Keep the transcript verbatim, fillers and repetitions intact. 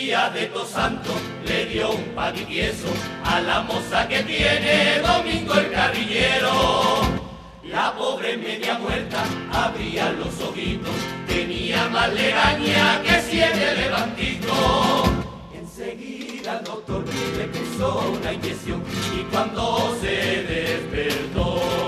día de Todos Santos le dio un pan y queso a la moza que tiene Domingo el carrillero. La pobre media muerta abría los ojitos, tenía más legaña que siete levantitos. Enseguida el doctor le puso una inyección y cuando se despertó